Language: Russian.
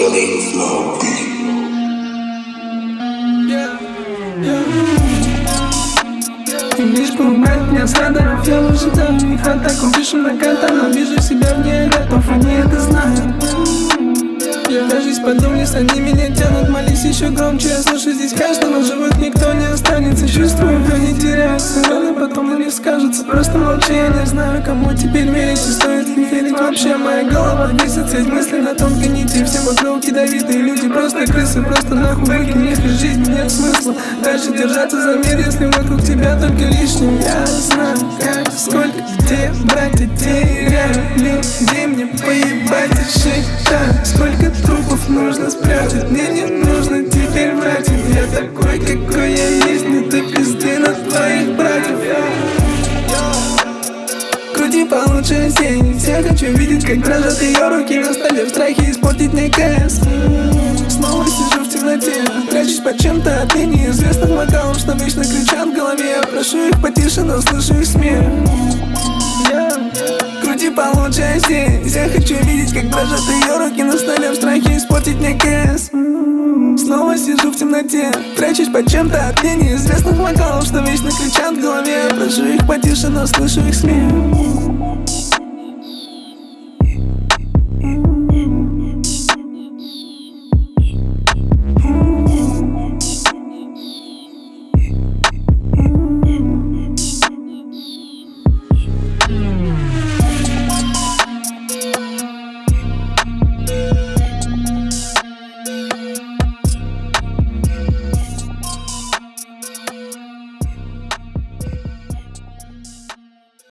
Billy Flow. Лишь пугать меня с радаров, я в ожидании их атак. Пишем на карта, но вижу себя в ней готов, они это знают. Я жизнь подумлюсь, они меня тянут, молись еще громче. Я слышу здесь каждого, живых никто не останется. Чувствую, они теряются, рано потом они скажутся. Просто молчи, я не знаю, кому теперь верить. И стоит ли верить вообще, моя голова весит. Сеть мысли на тонкой нити, все вокруг ядовитые люди. Просто крысы, просто нахуй выкинь их из жизни, нет смысла дальше держаться за мир, если вокруг тебя только лишнее. Я знаю, как, сколько, где брать, теряю людей, мне поебать и считаю, сколько трупов нужно спрятать. Мне не нужно теперь врать, я такой, какой я есть, не до пизды на твоих братьев. Крути получше сень, я хочу видеть, как дрожат ее руки на столе в страхе испортить мне КС. Снова сижу в темноте, прячусь под чем-то от неизвестных вокалов, что вечно кричат в голове. Я прошу их потише, но слышу их смех. Крути получше сень, я хочу видеть, как дрожат ее руки на столе в страхе испортить мне КС. Снова сижу в темноте, прячусь под чем-то от неизвестных вокалов, что вечно кричат в голове. Я прошу их потише, но слышу их смех.